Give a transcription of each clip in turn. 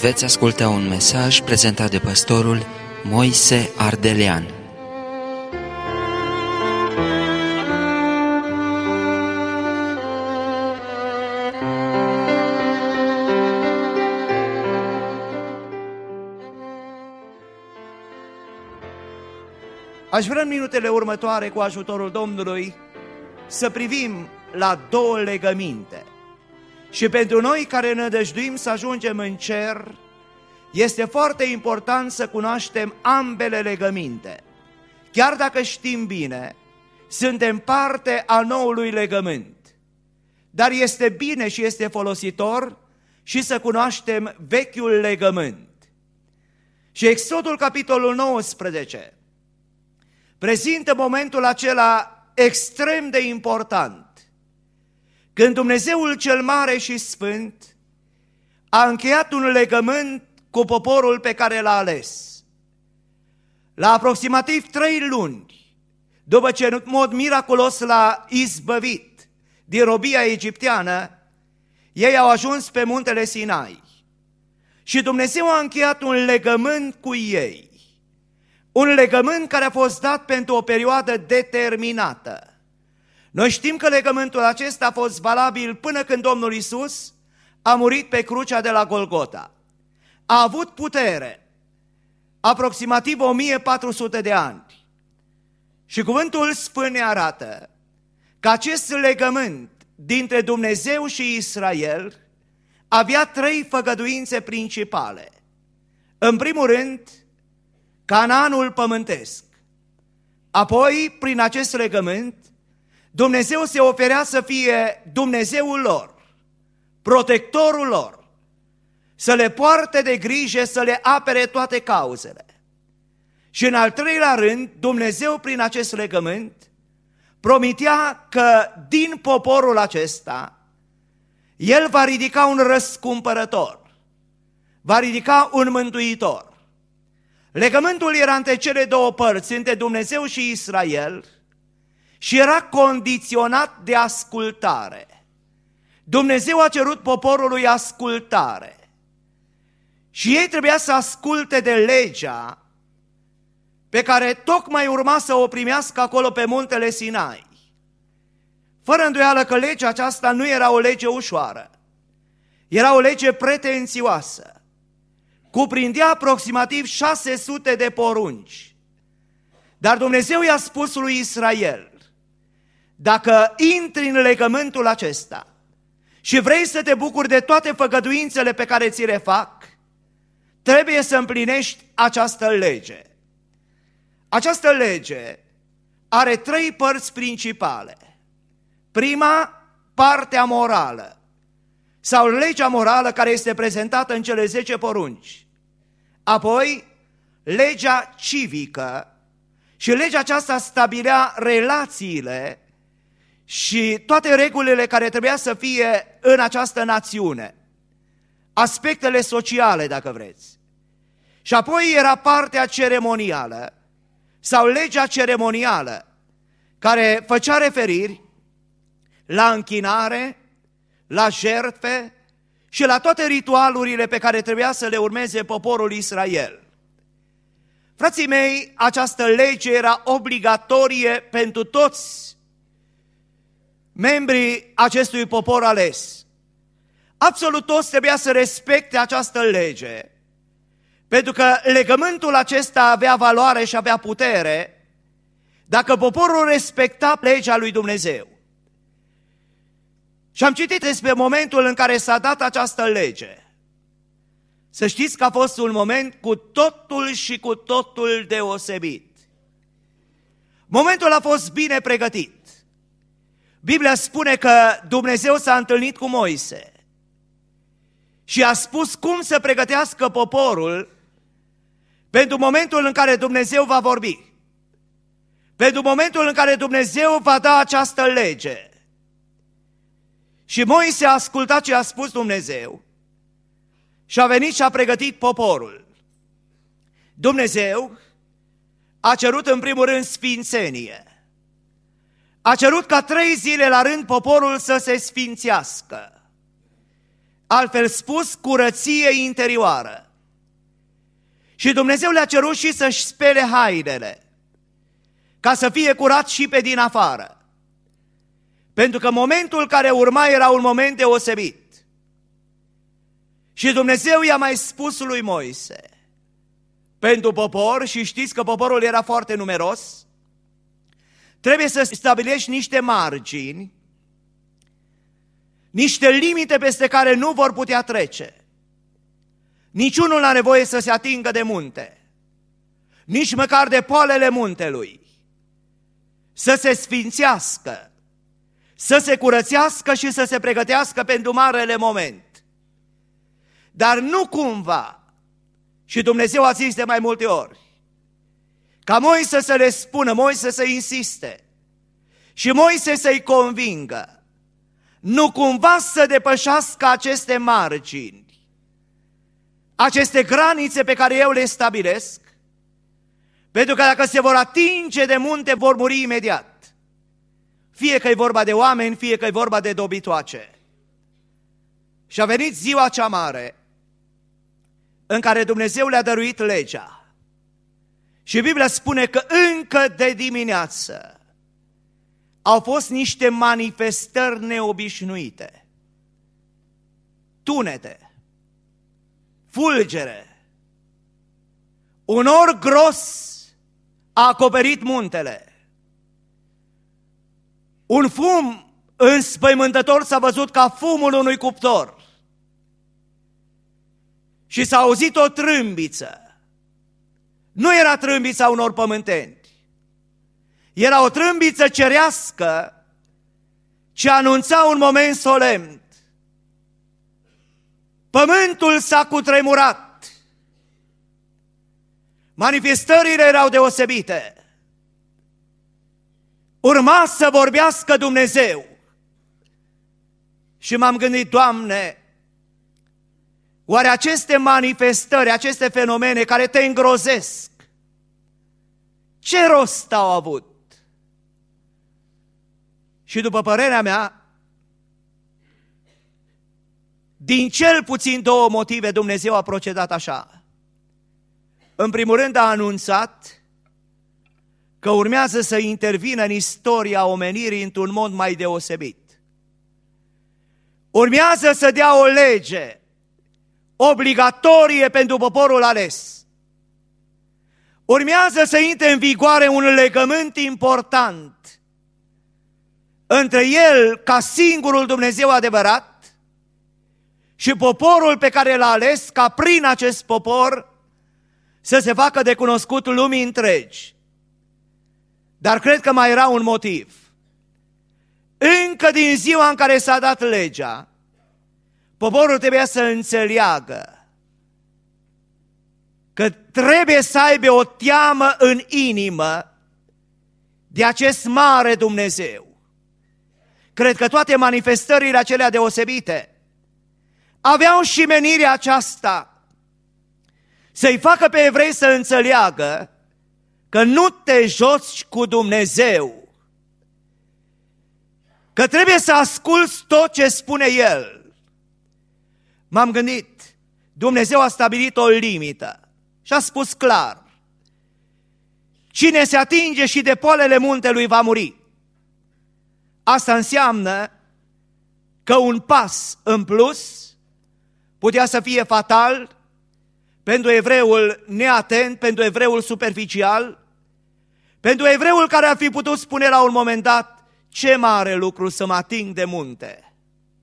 Veți asculta un mesaj prezentat de pastorul Moise Ardelean. Aș vrea în minutele următoare, cu ajutorul Domnului, să privim la două legăminte. Și pentru noi care nădăjduim să ajungem în cer, este foarte important să cunoaștem ambele legăminte. Chiar dacă știm bine, suntem parte a noului legământ. Dar este bine și este folositor și să cunoaștem vechiul legământ. Și Exodul, capitolul 19, prezintă momentul acela extrem de important, când Dumnezeul cel mare și sfânt a încheiat un legământ cu poporul pe care l-a ales. La aproximativ 3 luni, după ce în mod miraculos l-a izbăvit din robia egipteană, ei au ajuns pe muntele Sinai. Și Dumnezeu a încheiat un legământ cu ei. Un legământ care a fost dat pentru o perioadă determinată. Noi știm că legământul acesta a fost valabil până când Domnul Iisus a murit pe crucea de la Golgota. A avut putere aproximativ 1400 de ani. Și cuvântul Sfânt ne arată că acest legământ dintre Dumnezeu și Israel avea 3 făgăduințe principale. În primul rând, Canaanul pământesc. Apoi, prin acest legământ, Dumnezeu se oferea să fie Dumnezeul lor, protectorul lor, să le poarte de grijă, să le apere toate cauzele. Și în al 3-lea rând, Dumnezeu prin acest legământ promitea că din poporul acesta El va ridica un răscumpărător, va ridica un mântuitor. Legământul era între cele două părți, între Dumnezeu și Israel, și era condiționat de ascultare. Dumnezeu a cerut poporului ascultare. Și ei trebuia să asculte de legea pe care tocmai urma să o primească acolo pe muntele Sinai. Fără îndoială că legea aceasta nu era o lege ușoară. Era o lege pretențioasă. Cuprindea aproximativ 600 de porunci. Dar Dumnezeu i-a spus lui Israel: dacă intri în legământul acesta și vrei să te bucuri de toate făgăduințele pe care ți le fac, trebuie să împlinești această lege. Această lege are 3 părți principale. Prima, partea morală, sau legea morală care este prezentată în cele 10 porunci. Apoi, legea civică, și legea aceasta stabilea relațiile și toate regulile care trebuia să fie în această națiune, aspectele sociale, dacă vreți. Și apoi era partea ceremonială, sau legea ceremonială, care făcea referiri la închinare, la jertfe și la toate ritualurile pe care trebuia să le urmeze poporul Israel. Frații mei, această lege era obligatorie pentru toți membrii acestui popor ales. Absolut toți trebuia să respecte această lege, pentru că legământul acesta avea valoare și avea putere dacă poporul respecta legea lui Dumnezeu. Și am citit despre momentul în care s-a dat această lege. Să știți că a fost un moment cu totul și cu totul deosebit. Momentul a fost bine pregătit. Biblia spune că Dumnezeu s-a întâlnit cu Moise și a spus cum să pregătească poporul pentru momentul în care Dumnezeu va vorbi, pentru momentul în care Dumnezeu va da această lege. Și Moise a ascultat ce a spus Dumnezeu și a venit și a pregătit poporul. Dumnezeu a cerut în primul rând sfințenie. A cerut ca 3 zile la rând poporul să se sfințească. altfel spus, curăție interioară. Și Dumnezeu le-a cerut și să-și spele hainele, ca să fie curat și pe din afară. Pentru că momentul care urma era un moment deosebit. Și Dumnezeu i-a mai spus lui Moise, pentru popor, și știți că poporul era foarte numeros, trebuie să stabilești niște margini, niște limite peste care nu vor putea trece. Niciunul n-a nevoie să se atingă de munte, nici măcar de poalele muntelui, să se sfințească, să se curățească și să se pregătească pentru marele moment. Dar nu cumva, și Dumnezeu a zis de mai multe ori, ca Moise să le spună, Moise să insiste și Moise să-i convingă, nu cumva să depășească aceste margini, aceste granițe pe care eu le stabilesc, pentru că dacă se vor atinge de munte, vor muri imediat. Fie că e vorba de oameni, fie că e vorba de dobitoace. Și a venit ziua cea mare în care Dumnezeu le-a dăruit legea. Și Biblia spune că încă de dimineață au fost niște manifestări neobișnuite. Tunete, fulgere, un nor gros a acoperit muntele. Un fum înspăimântător s-a văzut ca fumul unui cuptor. Și s-a auzit o trâmbiță. Nu era trâmbița unor pământeni. Era o trâmbiță cerească ce anunța un moment solemn. Pământul s-a cutremurat. Manifestările erau deosebite. Urma să vorbească Dumnezeu. Și m-am gândit, Doamne, oare aceste manifestări, aceste fenomene care te îngrozesc, ce rost au avut? Și după părerea mea, din cel puțin două motive Dumnezeu a procedat așa. În primul rând a anunțat că urmează să intervină în istoria omenirii într-un mod mai deosebit. Urmează să dea o lege obligatorie pentru poporul ales. Urmează să intre în vigoare un legământ important între el, ca singurul Dumnezeu adevărat, și poporul pe care l-a ales, ca prin acest popor să se facă de cunoscut lumii întregi. Dar cred că mai era un motiv. Încă din ziua în care s-a dat legea, poporul trebuia să înțeleagă că trebuie să aibă o teamă în inimă de acest mare Dumnezeu. Cred că toate manifestările acelea deosebite aveau și menirea aceasta să-i facă pe evrei să înțeleagă că nu te joci cu Dumnezeu, că trebuie să asculți tot ce spune El. M-am gândit, Dumnezeu a stabilit o limită și a spus clar, cine se atinge și de poalele muntelui va muri. Asta înseamnă că un pas în plus putea să fie fatal pentru evreul neatent, pentru evreul superficial, pentru evreul care ar fi putut spune la un moment dat, ce mare lucru să mă ating de munte.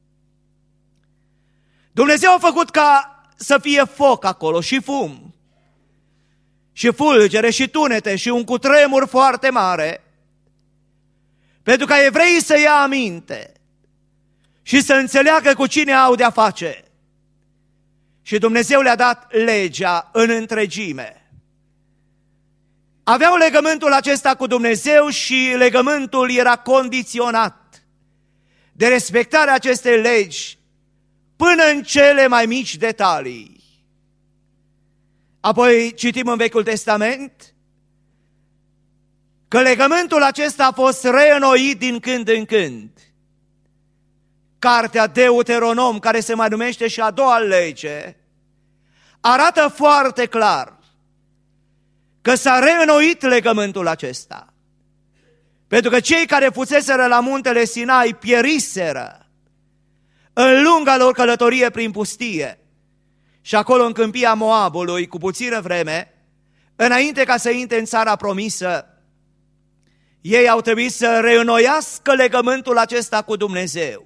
Dumnezeu a făcut ca să fie foc acolo și fum, și fulgere, și tunete, și un cutremur foarte mare, pentru ca evreii să ia aminte și să înțeleagă cu cine au de-a face. Și Dumnezeu le-a dat legea în întregime. Aveau legământul acesta cu Dumnezeu și legământul era condiționat de respectarea acestei legi până în cele mai mici detalii. Apoi citim în Vechiul Testament că legământul acesta a fost reînnoit din când în când. cartea Deuteronom, care se mai numește și a doua lege, arată foarte clar că s-a reînnoit legământul acesta. Pentru că cei care fuseseră la muntele Sinai pieriseră în lunga lor călătorie prin pustie și acolo în câmpia Moabului, cu puțină vreme, înainte ca să intre în țara promisă, ei au trebuit să reînnoiască legământul acesta cu Dumnezeu.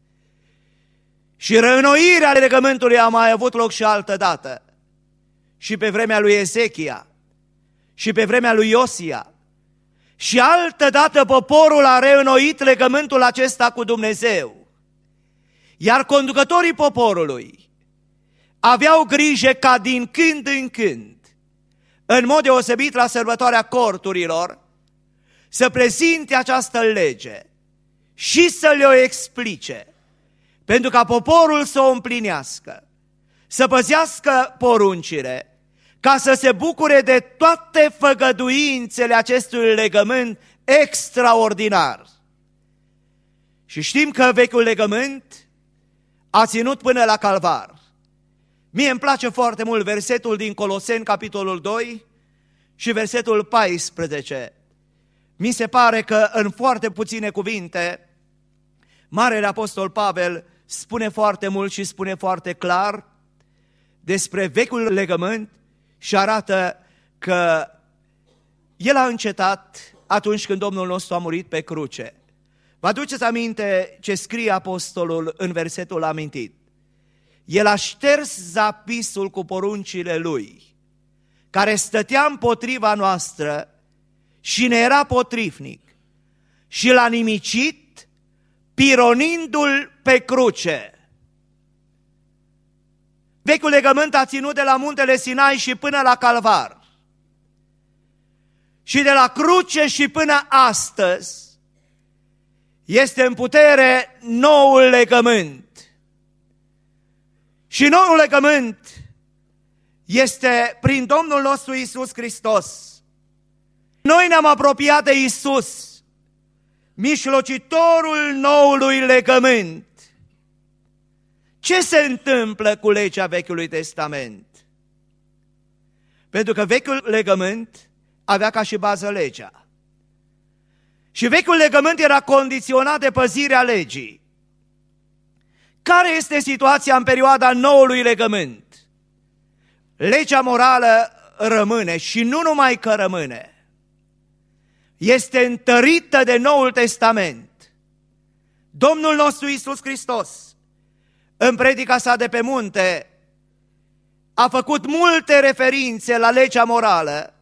Și reînnoirea legământului a mai avut loc și altă dată, și pe vremea lui Ezechia, și pe vremea lui Iosia. Și altă dată poporul a reînnoit legământul acesta cu Dumnezeu. Iar conducătorii poporului aveau grijă ca din când în când, în mod deosebit la sărbătoarea corturilor, să prezinte această lege și să le o explice, pentru ca poporul să o împlinească, să păzească poruncile, ca să se bucure de toate făgăduințele acestui legământ extraordinar. Și știm că vechiul legământ a ținut până la Calvar. Mie îmi place foarte mult versetul din Coloseni, capitolul 2 și versetul 14. Mi se pare că în foarte puține cuvinte, Marele Apostol Pavel spune foarte mult și spune foarte clar despre vechiul legământ și arată că el a încetat atunci când Domnul nostru a murit pe cruce. Vă aduceți aminte ce scrie apostolul în versetul amintit? El a șters zapisul cu poruncile lui, care stătea împotriva noastră și ne era potrivnic, și l-a nimicit, pironindu-l pe cruce. Vechiul legământ a ținut de la muntele Sinai și până la Calvar. Și de la cruce și până astăzi este în putere noul legământ. Și noul legământ este prin Domnul nostru Iisus Hristos. Noi ne-am apropiat de Iisus, mijlocitorul noului legământ. Ce se întâmplă cu legea Vechiului Testament? Pentru că vechiul legământ avea ca și bază legea. Și vechiul legământ era condiționat de păzirea legii. Care este situația în perioada noului legământ? Legea morală rămâne și nu numai că rămâne. Este întărită de Noul Testament. Domnul nostru Iisus Hristos, în predica sa de pe munte, a făcut multe referințe la legea morală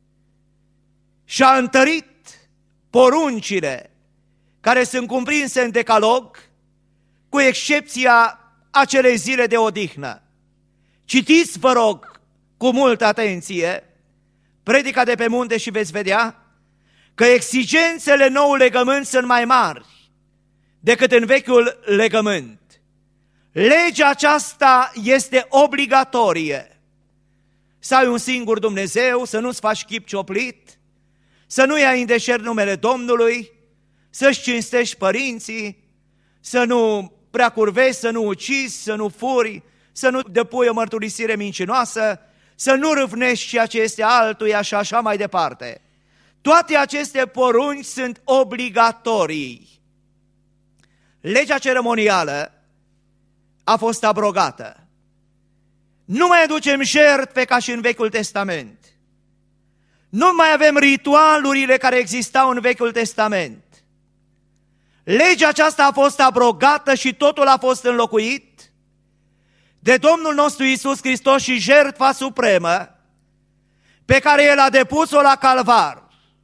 și a întărit poruncile care sunt cuprinse în decalog, cu excepția acelei zile de odihnă. Citiți, vă rog, cu multă atenție predica de pe munte și veți vedea că exigențele noului legământ sunt mai mari decât în vechiul legământ. Legea aceasta este obligatorie. Să ai un singur Dumnezeu, să nu-ți faci chip cioplit, să nu iei în deșert numele Domnului, să-și cinstești părinții, să nu prea curvezi, să nu ucizi, să nu furi, să nu depui o mărturisire mincinoasă, să nu râvnești ceea ce este altuia și așa mai departe. Toate aceste porunci sunt obligatorii. Legea ceremonială a fost abrogată. Nu mai aducem jertfe ca și în Vechiul Testament. Nu mai avem ritualurile care existau în Vechiul Testament. Legea aceasta a fost abrogată și totul a fost înlocuit de Domnul nostru Iisus Hristos și jertfa supremă pe care El a depus-o la Calvar.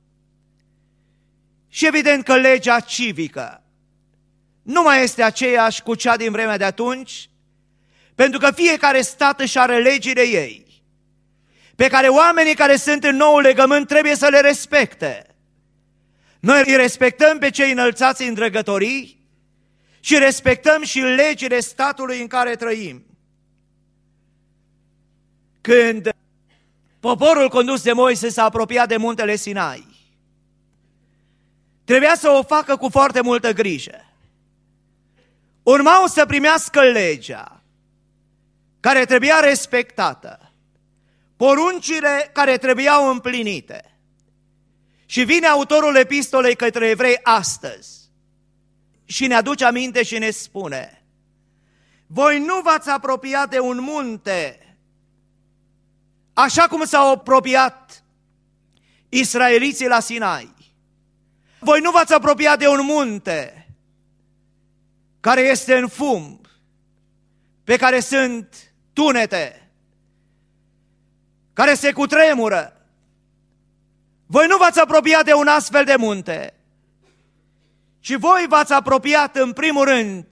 Și evident că legea civică nu mai este aceeași cu cea din vremea de atunci, pentru că fiecare stat își are legile ei, pe care oamenii care sunt în noul legământ trebuie să le respecte. Noi îi respectăm pe cei înălțați în drăgătorii și respectăm și legile statului în care trăim. Când poporul condus de Moise s-a apropiat de muntele Sinai, trebuia să o facă cu foarte multă grijă. urmau să primească legea care trebuia respectată, poruncile care trebuiau împlinite. Și vine autorul epistolei către evrei astăzi și ne aduce aminte și ne spune: voi nu v-ați apropiat de un munte așa cum s-au apropiat israeliții la Sinai. Voi nu v-ați apropiat de un munte care este în fum, pe care sunt tunete, care se cutremură. Voi nu v-ați apropiat de un astfel de munte, ci voi v-ați apropiat în primul rând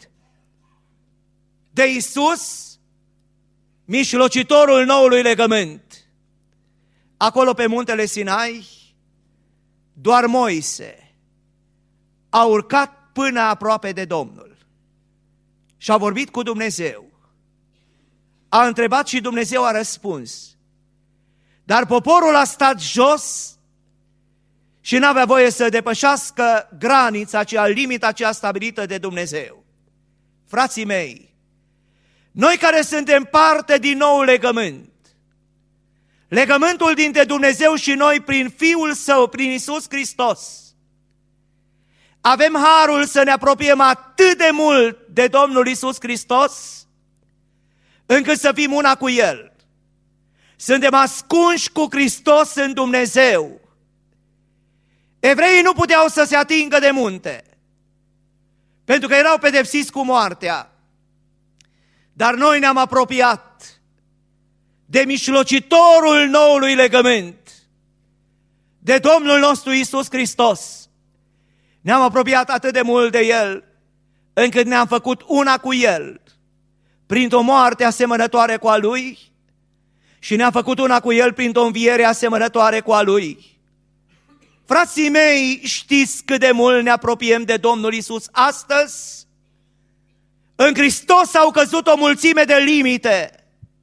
de Iisus, mijlocitorul noului legământ. Acolo pe muntele Sinai, doar Moise a urcat până aproape de Domnul și a vorbit cu Dumnezeu. A întrebat și Dumnezeu a răspuns. Dar poporul a stat jos și n-avea voie să depășească granița aceea, limita aceea stabilită de Dumnezeu. Frații mei, noi care suntem parte din nou legământ, legământul dintre Dumnezeu și noi prin Fiul Său, prin Iisus Hristos, avem harul să ne apropiem atât de mult de Domnul Iisus Hristos, încât să fim una cu El. Suntem ascunși cu Hristos în Dumnezeu. Evreii nu puteau să se atingă de munte, pentru că erau pedepsiți cu moartea. Dar noi ne-am apropiat de mijlocitorul noului legământ, de Domnul nostru Iisus Hristos. Ne-am apropiat atât de mult de El, încât ne-am făcut una cu El, printr-o moarte asemănătoare cu a Lui, și ne-am făcut una cu El printr-o înviere asemănătoare cu a Lui. Frații mei, știți cât de mult ne apropiem de Domnul Iisus astăzi? În Hristos au căzut o mulțime de limite.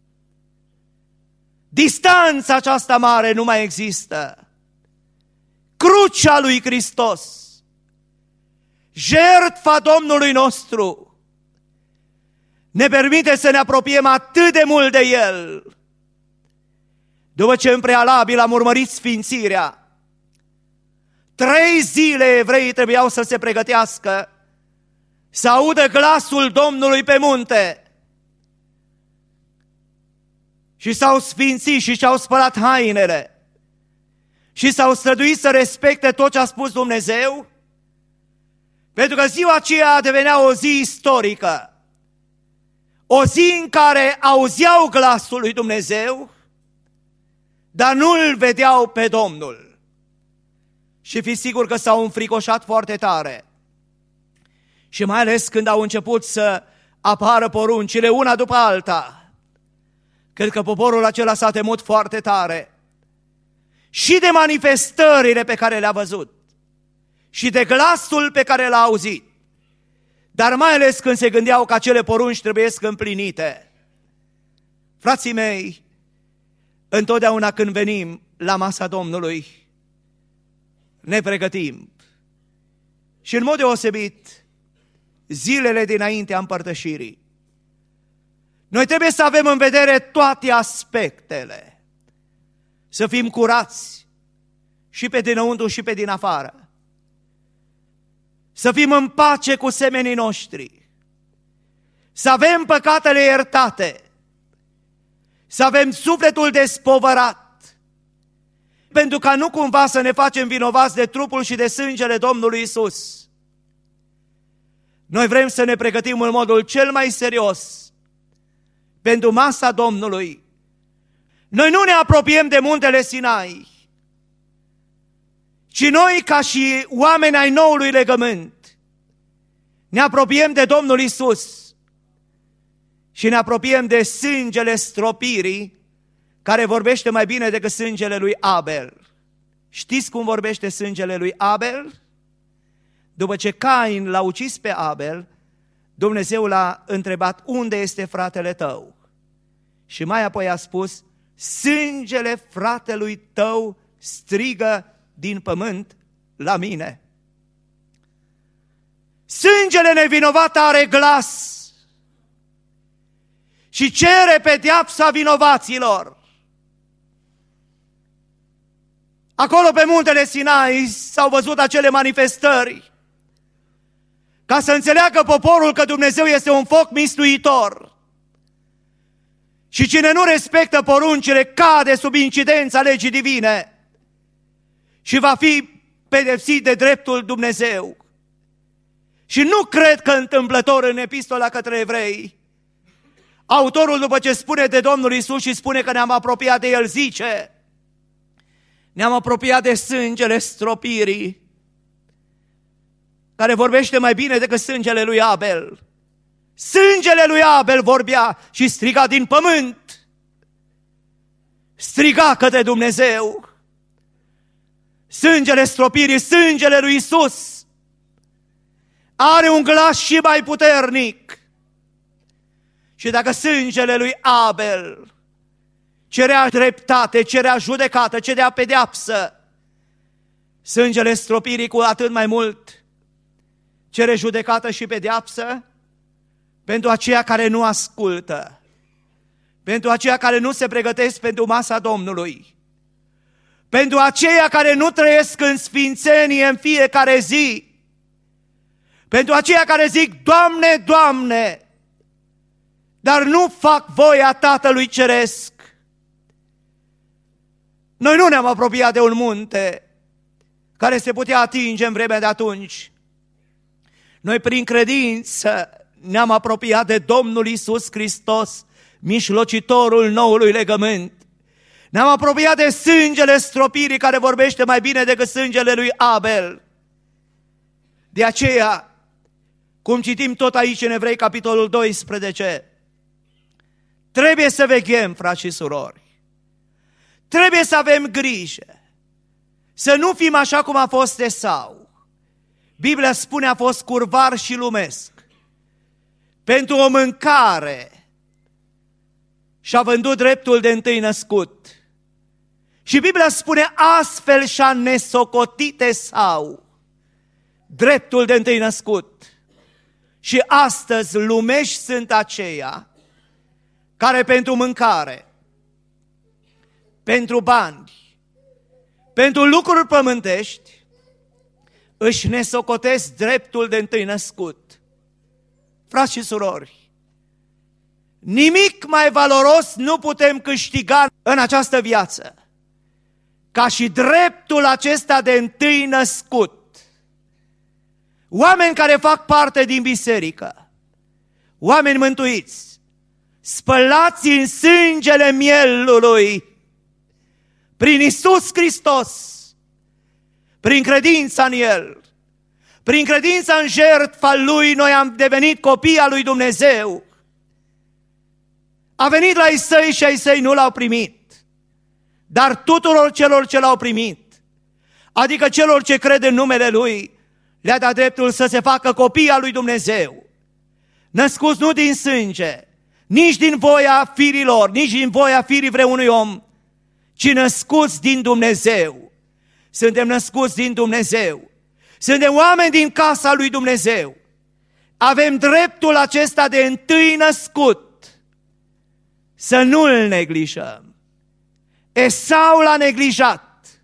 Distanța aceasta mare nu mai există. Crucea lui Hristos, jertfa Domnului nostru, ne permite să ne apropiem atât de mult de El. După ce în prealabil am urmărit sfințirea, 3 zile evreii trebuiau să se pregătească să audă glasul Domnului pe munte. Și s-au sfințit și și-au spălat hainele și s-au străduit să respecte tot ce a spus Dumnezeu, pentru că ziua aceea devenea o zi istorică, o zi în care auzeau glasul lui Dumnezeu, dar nu îl vedeau pe Domnul. Și fiți sigur că s-au înfricoșat foarte tare. Și mai ales când au început să apară poruncile una după alta, cred că poporul acela s-a temut foarte tare și de manifestările pe care le-a văzut și de glasul pe care l-a auzit, dar mai ales când se gândeau că acele porunci trebuiesc împlinite. Frații mei, întotdeauna când venim la masa Domnului, ne pregătim. Și în mod deosebit, zilele dinaintea împărtășirii, noi trebuie să avem în vedere toate aspectele, să fim curați și pe dinăuntru și pe din afară, să fim în pace cu semenii noștri, să avem păcatele iertate, să avem sufletul despovărat, pentru ca nu cumva să ne facem vinovați de trupul și de sângele Domnului Iisus. Noi vrem să ne pregătim în modul cel mai serios pentru masa Domnului. Noi nu ne apropiem de muntele Sinai, ci noi, ca și oameni ai noului legământ, ne apropiem de Domnul Iisus și ne apropiem de sângele stropirii, care vorbește mai bine decât sângele lui Abel. Știți cum vorbește sângele lui Abel? După ce Cain l-a ucis pe Abel, Dumnezeu l-a întrebat: unde este fratele tău? Și mai apoi a spus: sângele fratelui tău strigă din pământ la mine. Sângele nevinovat are glas și cere pedeapsa vinovaților. Acolo pe muntele Sinai s-au văzut acele manifestări ca să înțeleagă poporul că Dumnezeu este un foc mistuitor. Și cine nu respectă poruncile cade sub incidența legii divine și va fi pedepsit de dreptul Dumnezeu. Și nu cred că întâmplător în epistola către evrei, autorul, după ce spune de Domnul Iisus și spune că ne-am apropiat de El, zice: ne-am apropiat de sângele stropirii, care vorbește mai bine decât sângele lui Abel. Sângele lui Abel vorbea și striga din pământ, striga către Dumnezeu. Sângele stropirii, sângele lui Iisus, are un glas și mai puternic. Și dacă sângele lui Abel cerea dreptate, cerea judecată, cerea pedeapsă, sângele stropirii cu atât mai mult cere judecată și pedeapsă pentru aceia care nu ascultă, pentru aceia care nu se pregătesc pentru masa Domnului, pentru aceia care nu trăiesc în sfințenie în fiecare zi, pentru aceia care zic: Doamne, Doamne, dar nu fac voia Tatălui Ceresc. Noi nu ne-am apropiat de un munte care se putea atinge în vremea de atunci. Noi prin credință ne-am apropiat de Domnul Iisus Hristos, mijlocitorul noului legământ. Ne-am apropiat de sângele stropirii care vorbește mai bine decât sângele lui Abel. De aceea, cum citim tot aici în Evrei, capitolul 12, trebuie să veghem, frați și surori. Trebuie să avem grijă, să nu fim așa cum a fost Esau. Biblia spune: a fost curvar și lumesc. Pentru o mâncare și-a vândut dreptul de întâi născut. Și Biblia spune: astfel și-a nesocotit Esau dreptul de întâi născut. Și astăzi lumești sunt aceia care pentru mâncare, pentru bani, pentru lucruri pământești, își nesocotesc dreptul de întâi născut. Frați și surori, nimic mai valoros nu putem câștiga în această viață ca și dreptul acesta de întâi născut. Oameni care fac parte din biserică, oameni mântuiți, spălați în sângele mielului, prin Iisus Hristos, prin credința în El, prin credința în jertfa Lui, noi am devenit copii al lui Dumnezeu. A venit la ai săi și ai săi nu l-au primit, dar tuturor celor ce l-au primit, adică celor ce cred în numele Lui, le-a dat dreptul să se facă copii al lui Dumnezeu, născuți nu din sânge, nici din voia firilor, nici din voia firii vreunui om, ci născuți din Dumnezeu. Suntem născuți din Dumnezeu. Suntem oameni din casa lui Dumnezeu. Avem dreptul acesta de întâi născut. Să nu îl neglijăm. Esau l-a neglijat.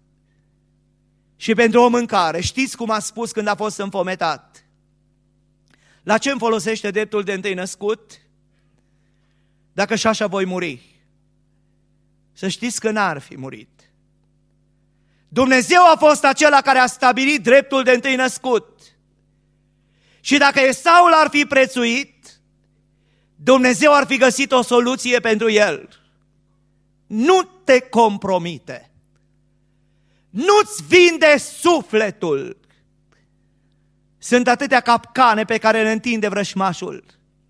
Și pentru o mâncare, știți cum a spus când a fost înfometat? La ce îmi folosește dreptul de întâi născut dacă și așa voi muri? Să știți că n-ar fi murit. Dumnezeu a fost acela care a stabilit dreptul de întâi născut. Și dacă Esau l-ar fi prețuit, Dumnezeu ar fi găsit o soluție pentru el. Nu te compromite. Nu-ți vinde sufletul. Sunt atâtea capcane pe care le întinde vrășmașul.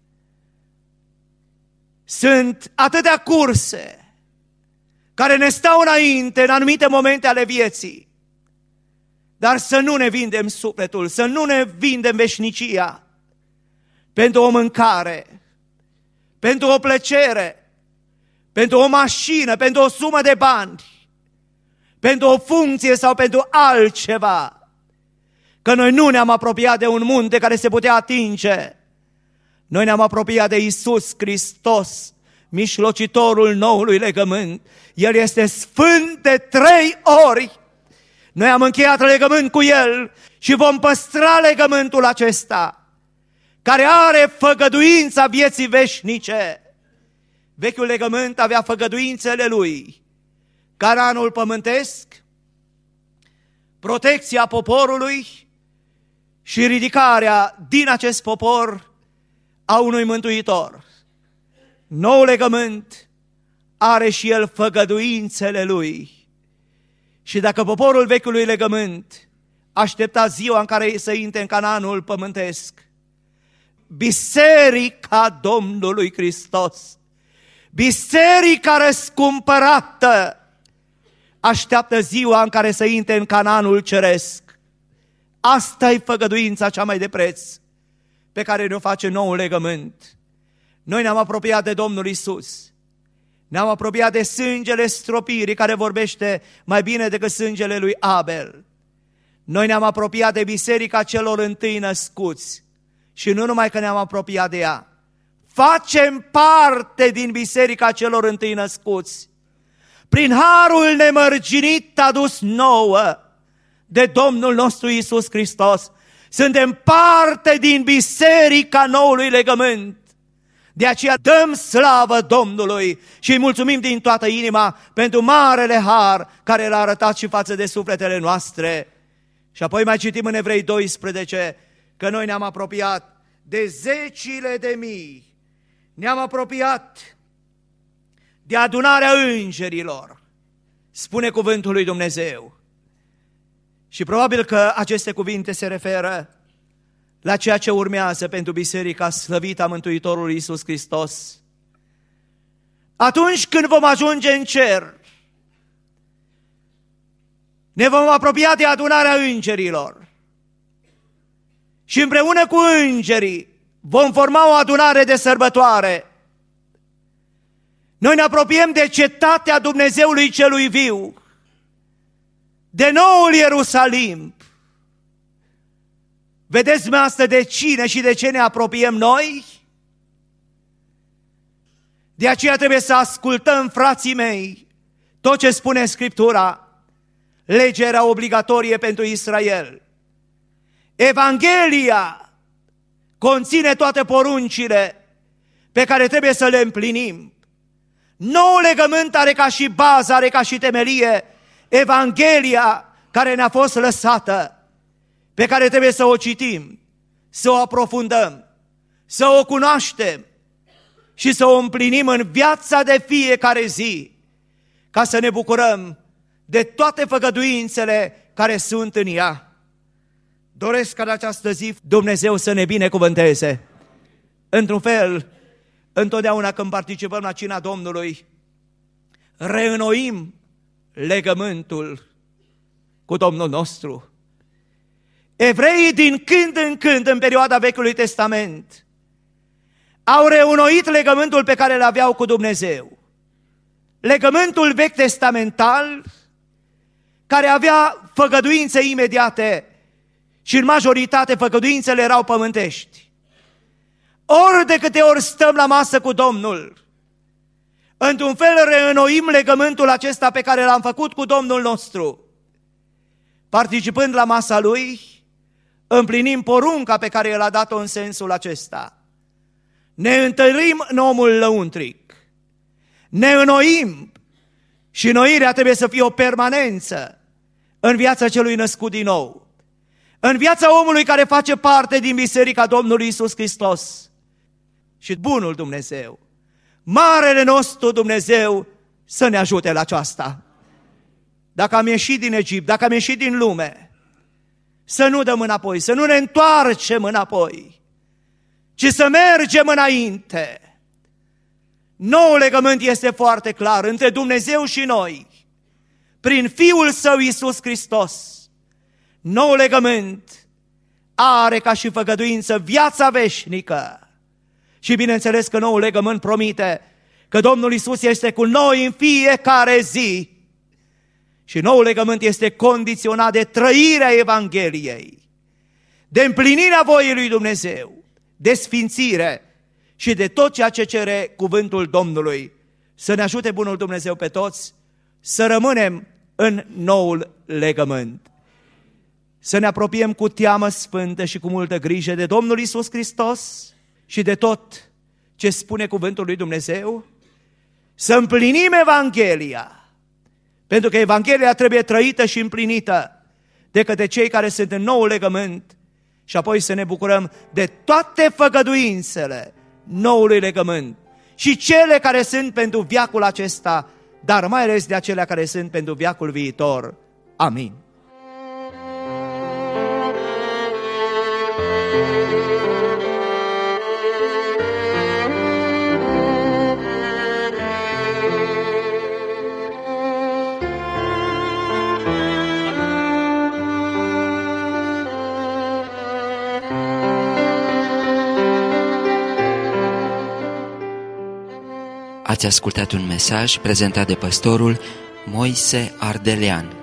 Sunt atâtea curse care ne stau înainte în anumite momente ale vieții. Dar să nu ne vindem sufletul, să nu ne vindem veșnicia pentru o mâncare, pentru o plăcere, pentru o mașină, pentru o sumă de bani, pentru o funcție sau pentru altceva. că noi nu ne-am apropiat de un munte care se putea atinge. Noi ne-am apropiat de Iisus Hristos, mijlocitorul noului legământ. El este sfânt de 3 ori. Noi am încheiat legământ cu El și vom păstra legământul acesta, care are făgăduința vieții veșnice. Vechiul legământ avea făgăduințele lui: Canaanul pământesc, protecția poporului și ridicarea din acest popor a unui mântuitor. Noul legământ are și el făgăduințele lui. Și dacă poporul vechiului legământ aștepta ziua în care să intre în Canaanul pământesc, biserica Domnului Hristos, biserica răscumpărată, așteaptă ziua în care să intre în Canaanul ceresc. Asta e făgăduința cea mai de preț pe care ne-o face noul legământ. Noi ne-am apropiat de Domnul Iisus. Ne-am apropiat de sângele stropirii care vorbește mai bine decât sângele lui Abel. Noi ne-am apropiat de biserica celor întâi născuți. Și nu numai că ne-am apropiat de ea, facem parte din biserica celor întâi născuți. Prin harul nemărginit adus nouă de Domnul nostru Iisus Hristos, suntem parte din biserica noului legământ. De aceea dăm slavă Domnului și îi mulțumim din toată inima pentru marele har care l-a arătat și față de sufletele noastre. Și apoi mai citim în Evrei 12 că noi ne-am apropiat de zecile de mii, ne-am apropiat de adunarea îngerilor, spune cuvântul lui Dumnezeu. Și probabil că aceste cuvinte se referă la ceea ce urmează pentru biserica slăvită a Mântuitorului Iisus Hristos. Atunci când vom ajunge în cer, ne vom apropia de adunarea îngerilor și împreună cu îngerii vom forma o adunare de sărbătoare. Noi ne apropiem de cetatea Dumnezeului celui viu, de noul Ierusalim. Vedeți dumneavoastră de cine și de ce ne apropiem noi? De aceea trebuie să ascultăm, frații mei, tot ce spune Scriptura. Legea era obligatorie pentru Israel. Evanghelia conține toate poruncile pe care trebuie să le împlinim. Noul legământ are ca și bază, are ca și temelie Evanghelia care ne-a fost lăsată, pe care trebuie să o citim, să o aprofundăm, să o cunoaștem și să o împlinim în viața de fiecare zi, ca să ne bucurăm de toate făgăduințele care sunt în ea. Doresc ca în această zi Dumnezeu să ne binecuvânteze. Într-un fel, întotdeauna când participăm la cina Domnului, reînnoim legământul cu Domnul nostru. Evreii din când în când, în perioada Vechiului Testament, au reînnoit legământul pe care îl aveau cu Dumnezeu. Legământul vechi testamental, care avea făgăduințe imediate și în majoritate făgăduințele erau pământești. Ori de câte ori stăm la masă cu Domnul, într-un fel reînnoim legământul acesta pe care l-am făcut cu Domnul nostru. Participând la masa Lui, împlinim porunca pe care El a dat-o în sensul acesta. Ne întărim în omul lăuntric, ne înnoim și înnoirea trebuie să fie o permanență în viața celui născut din nou, în viața omului care face parte din biserica Domnului Iisus Hristos. Și bunul Dumnezeu, marele nostru Dumnezeu, să ne ajute la aceasta. Dacă am ieșit din Egipt, dacă am ieșit din lume, să nu dăm înapoi, să nu ne întoarcem înapoi, ci să mergem înainte. Noul legământ este foarte clar între Dumnezeu și noi, prin Fiul Său Iisus Hristos. Noul legământ are ca și făgăduință viața veșnică. Și bineînțeles că noul legământ promite că Domnul Iisus este cu noi în fiecare zi. Și noul legământ este condiționat de trăirea Evangheliei. de împlinirea voii lui Dumnezeu, de sfințire și de tot ceea ce cere cuvântul Domnului. Să ne ajute bunul Dumnezeu pe toți să rămânem în noul legământ. Să ne apropiem cu teamă sfântă și cu multă grijă de Domnul Iisus Hristos și de tot ce spune cuvântul lui Dumnezeu. Să împlinim Evanghelia, pentru că Evanghelia trebuie trăită și împlinită de către cei care sunt în noul legământ și apoi să ne bucurăm de toate făgăduințele noului legământ și cele care sunt pentru veacul acesta, dar mai ales de acelea care sunt pentru veacul viitor. Amin. Ați ascultat un mesaj prezentat de pastorul Moise Ardelean.